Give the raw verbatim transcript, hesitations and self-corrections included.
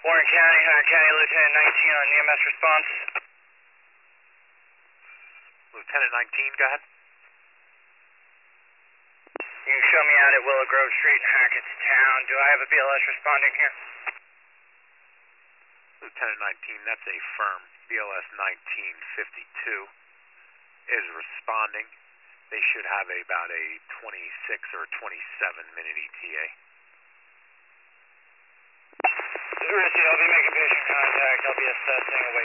Warren County, Hunter County, Lieutenant nineteen on E M S response. Lieutenant nineteen, go ahead. You can show me out at Willow Grove Street in Hackett's Town. Do I have a B L S responding here? Lieutenant nineteen, that's a firm. B L S nineteen fifty-two is responding. They should have about a twenty-six or twenty-seven minute E T A. I'll be making patient contact. I'll be assessing await